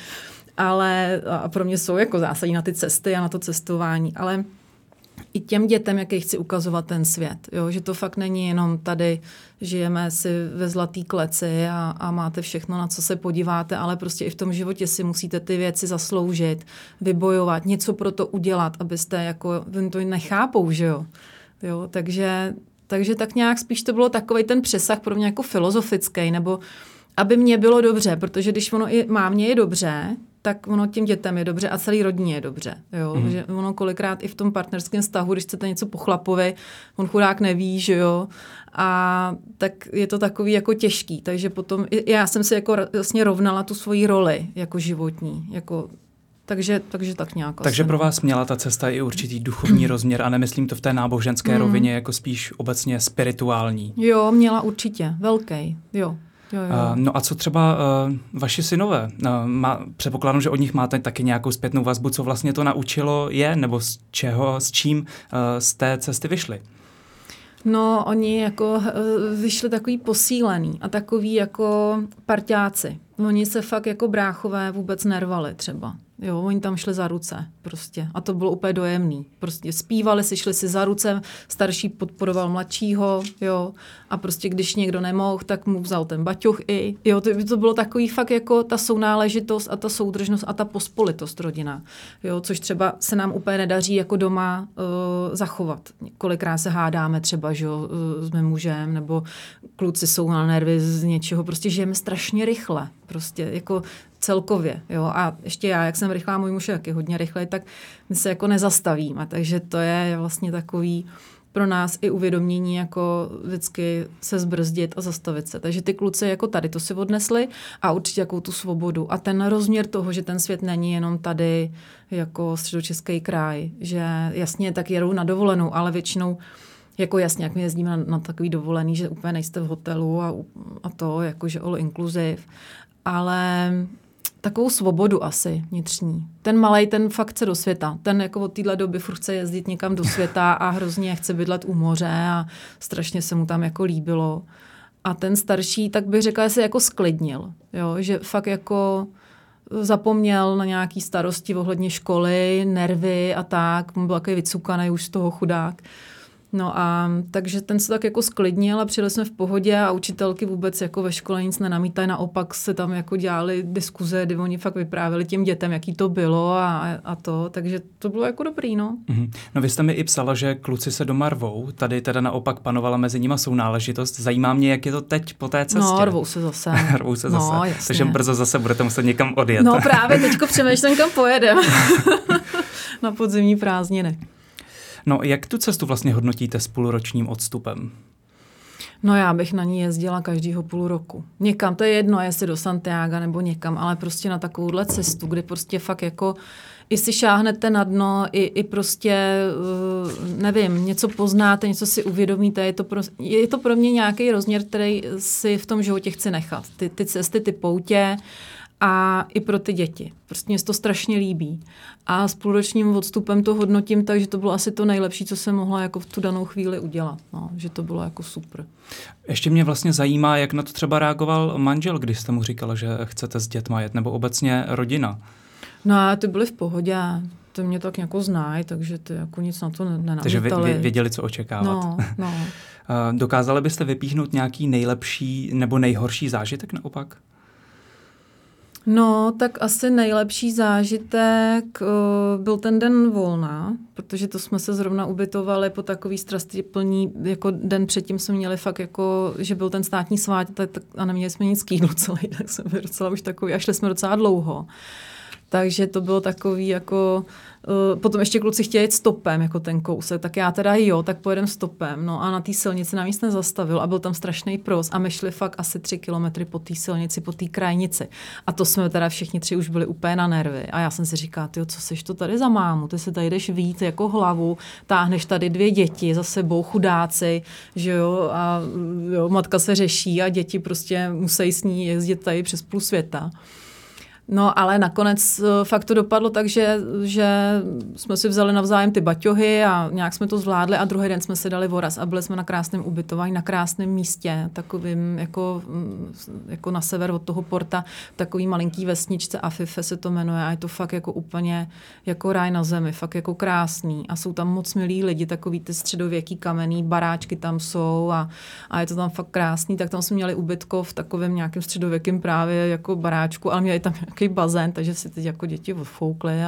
Ale a pro mě jsou jako zásadní na ty cesty a na to cestování, ale i těm dětem, jaký chci ukazovat ten svět. Jo? Že to fakt není jenom tady, žijeme si ve zlatý kleci a máte všechno, na co se podíváte, ale prostě i v tom životě si musíte ty věci zasloužit, vybojovat, něco pro to udělat, abyste jako, to nechápou, že jo. Takže tak nějak spíš to bylo takovej ten přesah pro mě jako filozofický, nebo aby mě bylo dobře, protože když ono i mámě je dobře, tak ono těm dětem je dobře a celý rodině je dobře. Jo? Že ono kolikrát i v tom partnerském vztahu, když chcete něco po chlapovi, on chudák neví, že jo, a tak je to takový jako těžký. Takže potom já jsem si jako vlastně rovnala tu svoji roli jako životní, jako takže tak nějak. Takže pro vás měla ta cesta i určitý duchovní rozměr a nemyslím to v té náboženské rovině, jako spíš obecně spirituální. Jo, měla určitě, velký, jo. Jo. No a co třeba vaši synové? Předpokládám, že od nich máte taky nějakou zpětnou vazbu, co vlastně to naučilo je, nebo s čím z té cesty vyšli? No, oni jako vyšli takový posílený a takový jako parťáci. Oni se fakt jako bráchové vůbec nervali třeba. Jo, oni tam šli za ruce prostě a to bylo úplně dojemný. Prostě zpívali si, šli si za ruce, starší podporoval mladšího, jo, a prostě když někdo nemohl, tak mu vzal ten baťoch i, jo, to bylo takový fakt jako ta sounáležitost a ta soudržnost a ta pospolitost rodina, jo, což třeba se nám úplně nedaří jako doma zachovat. Kolikrát se hádáme třeba, že jo, s mým mužem, nebo kluci jsou na nervy z něčeho, prostě žijeme strašně rychle, prostě jako celkově, jo, a ještě já, jak jsem rychlá, můj muž je taky hodně rychlej, tak my se jako nezastavíme, takže to je vlastně takový pro nás i uvědomění, jako vždycky se zbrzdit a zastavit se. Takže ty kluci jako tady to si odnesli a určitě jakou tu svobodu. A ten rozměr toho, že ten svět není jenom tady jako středočeský kraj, že jasně tak jedou na dovolenou, ale většinou jako jasně, jak my jezdíme na takový dovolený, že úplně nejste v hotelu a to, jakože all inclusive, ale takovou svobodu asi vnitřní. Ten malej, ten fakt chce do světa. Ten jako od téhle doby furt chce jezdit někam do světa a hrozně chce bydlet u moře a strašně se mu tam jako líbilo. A ten starší, tak bych řekla, že se jako sklidnil. Jo? Že fakt jako zapomněl na nějaký starosti ohledně školy, nervy a tak. Byl takový vycukaný už z toho chudák. No a takže ten se tak jako sklidnil a přijeli jsme v pohodě a učitelky vůbec jako ve škole nic nenamítají, naopak se tam jako dělali diskuze, kdy oni fakt vyprávěli těm dětem, jaký to bylo a to, takže to bylo jako dobrý, no. Mm-hmm. No vy jste mi i psala, že kluci se doma rvou, tady teda naopak panovala mezi nima sounáležitost. Zajímá mě, jak je to teď po té cestě. No, rvou se zase. Rvou se zase. No, jasně. Takže brzo zase budete muset někam odjet. No právě teďko přemýšlím, kam pojedeme. Na podzimní prázdniny. No, jak tu cestu vlastně hodnotíte s půlročním odstupem? No já bych na ní jezdila každýho půl roku. Někam, to je jedno, jestli do Santiaga nebo někam, ale prostě na takovouhle cestu, kde prostě fakt jako i si šáhnete na dno, i prostě, nevím, něco poznáte, něco si uvědomíte. Je to pro mě nějaký rozměr, který si v tom životě chci nechat. Ty cesty, ty poutě, a i pro ty děti. Prostě mě to strašně líbí. A s půlročním odstupem to hodnotím, takže to bylo asi to nejlepší, co jsem mohla jako v tu danou chvíli udělat. No, že to bylo jako super. Ještě mě vlastně zajímá, jak na to třeba reagoval manžel, když jste mu říkala, že chcete s dětma jet, nebo obecně rodina. No a ty byli v pohodě. To mě tak jako znají, takže ty jako nic na to nenamítali. Takže věděli, co očekávat. No. Dokázali byste vypíchnout nějaký nejlepší nebo nejhorší zážitek naopak? No, tak asi nejlepší zážitek byl ten den volna, protože to jsme se zrovna ubytovali po takový strastiplný, jako den předtím jsme měli fakt jako, že byl ten státní svátek a neměli jsme nic k jídlu celý, tak jsme byli docela už takový, a šli jsme docela dlouho. Takže to bylo takový jako, potom ještě kluci chtěli jít stopem, jako ten kousek, tak já teda jo, tak pojedem stopem. No a na té silnici nám nic nezastavil a byl tam strašný pros a my šli fakt asi 3 kilometry po té silnici, po té krajnici. A to jsme teda všichni 3 už byli úplně na nervy. A já jsem si říkala, tyjo, co seš to tady za mámu, ty se tady jdeš vít jako hlavu, táhneš tady 2 děti za sebou, chudáci, že jo, a jo, matka se řeší a děti prostě musí s ní jezdit tady přes půl světa. No, ale nakonec fakt to dopadlo tak, že jsme si vzali navzájem ty baťohy a nějak jsme to zvládli a druhý den jsme si dali voraz a byli jsme na krásném ubytování, na krásném místě, takovým jako na sever od toho Porta, takový malinký vesničce Afife se to jmenuje a je to fakt jako úplně jako ráj na zemi, fakt jako krásný a jsou tam moc milí lidi, takový ty středověký kamenný baráčky tam jsou a je to tam fakt krásný, tak tam jsme měli ubytko v takovém nějakém středověkém právě jako baráčku, ale měli tam nějaký bazén, takže si teď jako děti odfoukly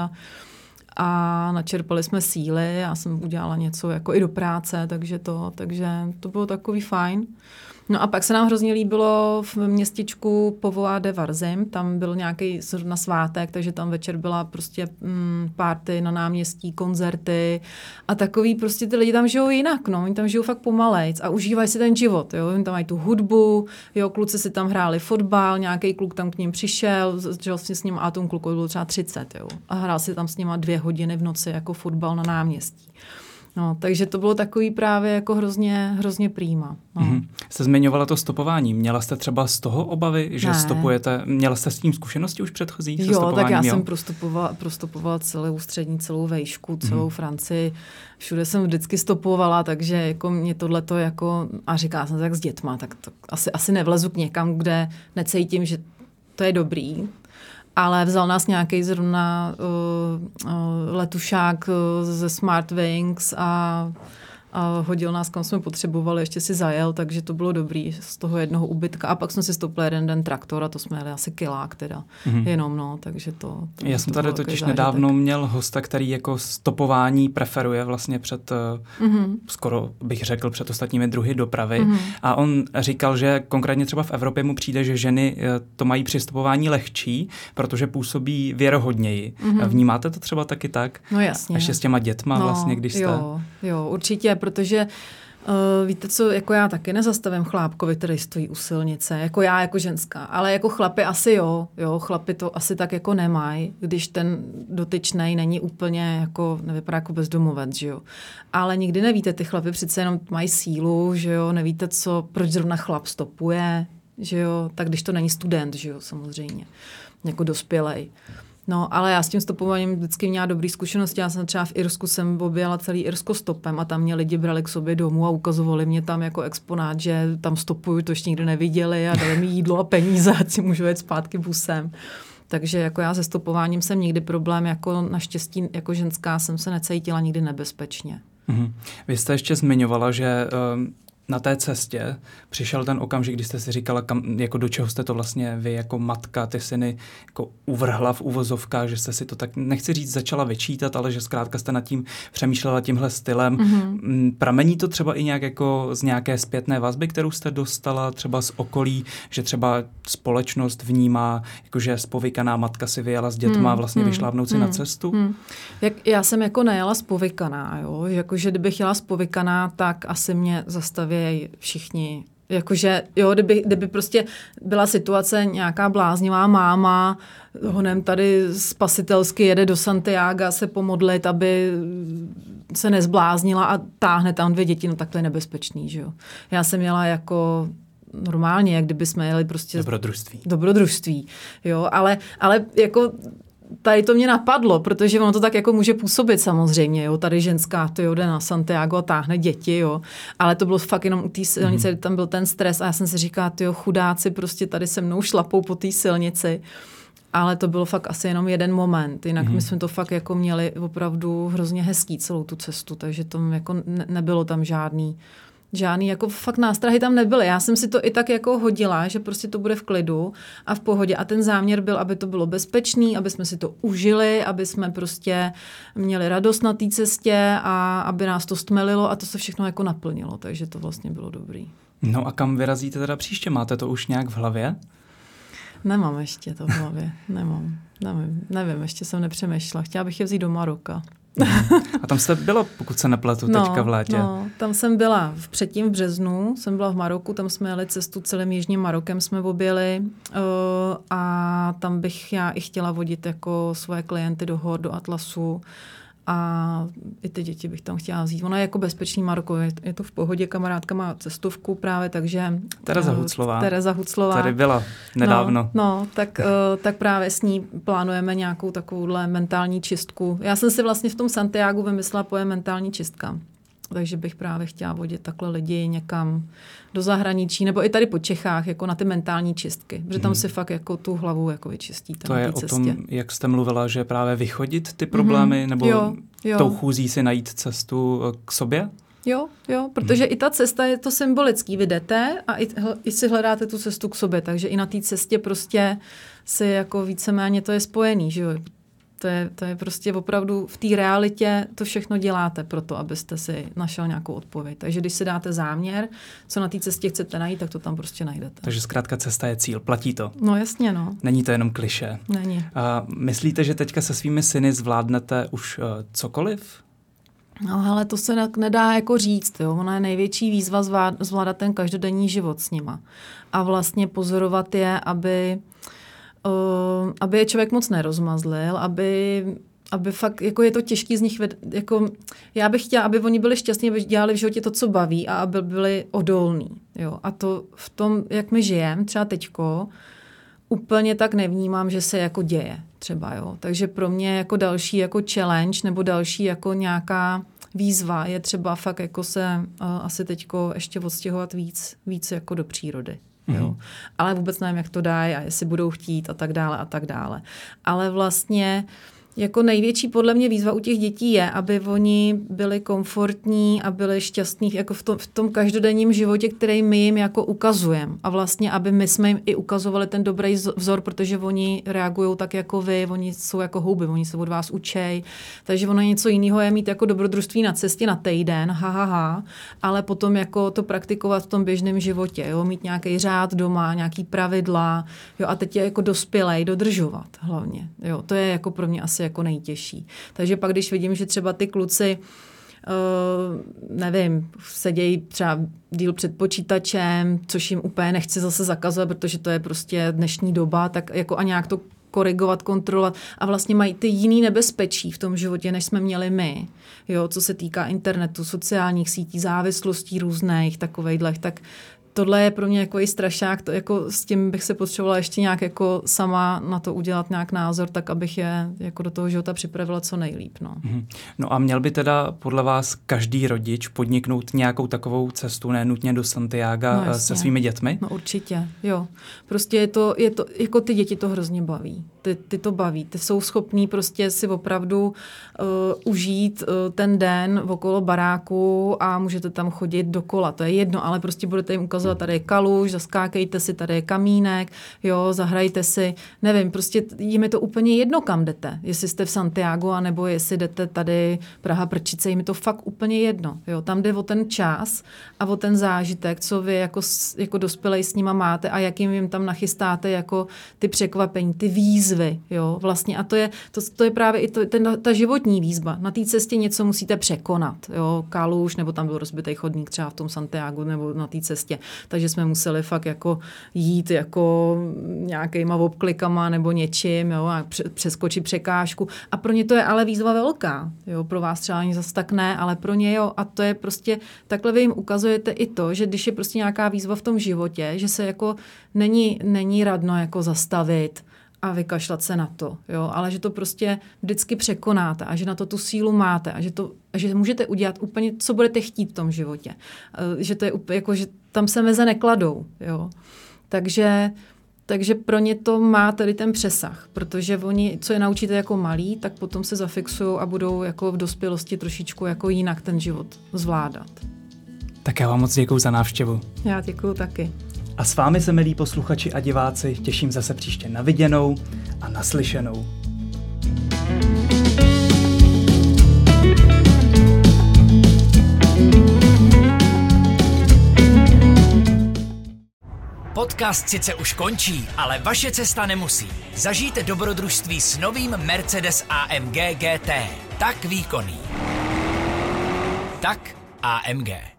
a načerpali jsme síly. Já jsem udělala něco jako i do práce, takže to bylo takový fajn. No a pak se nám hrozně líbilo v městičku Póvoa de Varzim, tam byl nějaký zrovna svátek, takže tam večer byla prostě party na náměstí, koncerty a takový prostě ty lidi tam žijou jinak, no, oni tam žijou fakt pomalejc a užívají si ten život, jo, oni tam mají tu hudbu, jo, kluci si tam hráli fotbal, nějaký kluk tam k ním přišel, že vlastně s ním a tomu kluku bylo třeba 30, jo, a hrál si tam s nima 2 hodiny v noci jako fotbal na náměstí. No, takže to bylo takový právě jako hrozně prýma. No. Mm-hmm. Jste zmiňovala to stopování. Měla jste třeba z toho obavy, že stopujete? Měla jste s tím zkušenosti už předchozí? Jo, tak já jsem prostopovala celou vejšku, celou Francii. Všude jsem vždycky stopovala, takže jako mě tohleto jako, a říkala jsem tak s dětma, tak to asi nevlezu k někam, kde necítím, že to je dobrý. Ale vzal nás nějaký zrovna letušák ze Smartwings a a hodil nás, kam jsme potřebovali, ještě si zajel, takže to bylo dobrý z toho jednoho ubytka. A pak jsme si stoupili jeden den traktor a to jsme jeli asi kilák teda. Jenom, no, takže to Já jsem tady totiž nedávno měl hosta, který jako stopování preferuje vlastně před, skoro bych řekl, před ostatními druhy dopravy. A on říkal, že konkrétně třeba v Evropě mu přijde, že ženy to mají při stopování lehčí, protože působí věrohodněji. Vnímáte to třeba taky tak? No jasně. Ještě s těma dětma vlastně, když jste... Jo, určitě, protože víte co, jako já taky nezastavím chlápkovi, který stojí u silnice, jako já, jako ženská, ale jako chlapi asi jo, chlapi to asi tak jako nemají, když ten dotyčnej není úplně jako, nevypadá jako bezdomovec, že jo. Ale nikdy nevíte, ty chlapi přece jenom mají sílu, že jo, nevíte proč zrovna chlap stopuje, že jo, tak když to není student, že jo, samozřejmě, jako dospělej. No, ale já s tím stopováním vždycky měla dobrý zkušenosti. Já jsem třeba v Irsku jsem objela celý Irsko stopem a tam mě lidi brali k sobě domů a ukazovali mě tam jako exponát, že tam stopuju, to ještě nikdy neviděli a dali mi jídlo a peníze, ať si můžu jet zpátky busem. Takže jako já se stopováním jsem nikdy problém, jako naštěstí jako ženská jsem se necítila nikdy nebezpečně. Vy jste ještě zmiňovala, že na té cestě přišel ten okamžik, kdy jste si říkala, jako do čeho jste to vlastně vy jako matka, ty syny jako uvrhla v uvozovkách, že jste si to tak, nechci říct, začala vyčítat, ale že zkrátka jste nad tím přemýšlela tímhle stylem. Pramení to třeba i nějak jako z nějaké zpětné vazby, kterou jste dostala třeba z okolí, že třeba společnost vnímá, jakože spovykaná matka si vyjela s dětma, vlastně vyšlápnout si na cestu? Já jsem jako nejela spovykaná, jo? Jakože kdybych jela spovykaná, tak asi mě zastaví všichni. Jakože, jo, kdyby prostě byla situace, nějaká bláznivá máma, honem tady spasitelsky jede do Santiaga se pomodlit, aby se nezbláznila a táhne tam 2 děti, no tak to je nebezpečný, že jo. Já jsem jela jako normálně, jak kdyby jsme jeli prostě... Dobrodružství, jo, ale jako... Tady to mě napadlo, protože ono to tak jako může působit samozřejmě, jo, tady ženská to jde na Santiago a táhne děti, jo, ale to bylo fakt jenom u té silnice, kdy tam byl ten stres a já jsem si říkala, tyjo, chudáci prostě tady se mnou šlapou po té silnici, ale to bylo fakt asi jenom jeden moment, jinak my jsme to fakt jako měli opravdu hrozně hezký celou tu cestu, takže to jako nebylo tam žádný jako fakt nástrahy tam nebyly. Já jsem si to i tak jako hodila, že prostě to bude v klidu a v pohodě. A ten záměr byl, aby to bylo bezpečný, aby jsme si to užili, aby jsme prostě měli radost na té cestě a aby nás to stmelilo a to se všechno jako naplnilo. Takže to vlastně bylo dobrý. No a kam vyrazíte teda příště? Máte to už nějak v hlavě? Nemám ještě to v hlavě. Nevím, ještě jsem nepřemýšlela. Chtěla bych je vzít do Maroka. A tam jste byla, pokud se nepletu, teďka v létě? No, tam jsem byla předtím v březnu, jsem byla v Maroku, tam jsme jeli cestu celým jižním Marokem jsme objeli a tam bych já i chtěla vodit jako svoje klienty do hor, do Atlasu a i ty děti bych tam chtěla vzít. Ona je jako bezpečný Maroko, je to v pohodě, kamarádka má cestovku právě, takže... Tereza Huclová. Tady byla nedávno. No, tak právě s ní plánujeme nějakou takovouhle mentální čistku. Já jsem si vlastně v tom Santiagu vymyslela pojem mentální čistka. Takže bych právě chtěla vodit takhle lidi někam do zahraničí, nebo i tady po Čechách, jako na ty mentální čistky. Protože tam si fakt jako tu hlavu jako vyčistíte to na je té cestě. O tom, jak jste mluvila, že právě vychodit ty problémy, nebo jo. tou chůzí si najít cestu k sobě? Jo, protože i ta cesta je to symbolický. Vy jdete a i si hledáte tu cestu k sobě, takže i na té cestě prostě si jako víceméně to je spojený, že jo. To je prostě opravdu v té realitě to všechno děláte proto, abyste si našel nějakou odpověď. Takže když si dáte záměr, co na té cestě chcete najít, tak to tam prostě najdete. Takže zkrátka cesta je cíl, platí to? No jasně, no. Není to jenom klišé? Není. Myslíte, že teďka se svými syny zvládnete už cokoliv? No hele, to se nedá jako říct. Jo. Ona je největší výzva zvládat ten každodenní život s nima. A vlastně pozorovat je, aby je člověk moc nerozmazlil, aby fakt, jako je to těžký z nich, jako já bych chtěla, aby oni byli šťastní, aby dělali v životě to, co baví a aby byli odolní. Jo. A to v tom, jak my žijeme, třeba teďko, úplně tak nevnímám, že se jako děje třeba, jo. Takže pro mě jako další jako challenge nebo další jako nějaká výzva je třeba fakt jako se asi teďko ještě odstěhovat víc jako do přírody. Jo. Ale vůbec nevím, jak to dají a jestli budou chtít a tak dále a tak dále. Ale vlastně jako největší podle mě výzva u těch dětí je, aby oni byli komfortní a byli šťastní jako v tom každodenním životě, který my jim jako ukazujeme. A vlastně, aby my jsme jim i ukazovali ten dobrý vzor, protože oni reagují tak jako vy, oni jsou jako houby, oni se od vás učej. Takže ono něco jiného je mít jako dobrodružství na cestě na týden, ale potom jako to praktikovat v tom běžném životě, jo? Mít nějaký řád doma, nějaký pravidla, jo? A teď je jako dospělej dodržovat hlavně. Jo? To je jako pro mě asi jako nejtěžší. Takže pak, když vidím, že třeba ty kluci nevím, sedějí třeba díl před počítačem, což jim úplně nechci zase zakazovat, protože to je prostě dnešní doba, tak jako a nějak to korigovat, kontrolovat a vlastně mají ty jiný nebezpečí v tom životě, než jsme měli my. Jo, co se týká internetu, sociálních sítí, závislostí různých takovejhlech, tak tohle je pro mě jako i strašák, to jako s tím bych se potřebovala ještě nějak jako sama na to udělat nějak názor, tak abych je jako do toho života připravila co nejlíp. No. No a měl by teda podle vás každý rodič podniknout nějakou takovou cestu, ne nutně do Santiaga se svými dětmi? No určitě, jo. Prostě je to jako ty děti to hrozně baví. Ty to baví. Ty jsou schopní prostě si opravdu užít ten den okolo baráku a můžete tam chodit dokola. To je jedno, ale prostě budete jim ukazovat, tady je kaluž, zaskákejte si, tady je kamínek, jo, zahrajte si. Nevím, prostě jim je to úplně jedno, kam jdete. Jestli jste v Santiagu, anebo jestli jdete tady Praha Prčice, jim je to fakt úplně jedno. Jo. Tam jde o ten čas a o ten zážitek, co vy jako dospělej s nima máte a jakým jim tam nachystáte jako ty překvapení, ty výzvy, jo, vlastně. A to je právě i ta životní výzva. Na té cestě něco musíte překonat, jo, kaluž, nebo tam byl rozbitý chodník třeba v tom Santiagu, nebo na té cestě. Takže jsme museli fakt jako jít jako nějakýma obklikama nebo něčím, jo, a přeskočit překážku. A pro ně to je ale výzva velká, jo, pro vás třeba ani zas tak ne, ale pro ně jo. A to je prostě, takhle vy jim ukazujete i to, že když je prostě nějaká výzva v tom životě, že se jako není radno jako zastavit a vykašlat se na to, jo, ale že to prostě vždycky překonáte a že na to tu sílu máte a že můžete udělat úplně, co budete chtít v tom životě. Že to je úplně jako, že tam se meze nekladou, jo. Takže pro ně to má tady ten přesah, protože oni, co je naučíte jako malí, tak potom se zafixují a budou jako v dospělosti trošičku jako jinak ten život zvládat. Tak já vám moc děkuju za návštěvu. Já děkuju taky. A s vámi se, milí posluchači a diváci, těším zase příště na viděnou a naslyšenou. Podcast sice už končí, ale vaše cesta nemusí. Zažijte dobrodružství s novým Mercedes AMG GT. Tak výkonný. Tak AMG.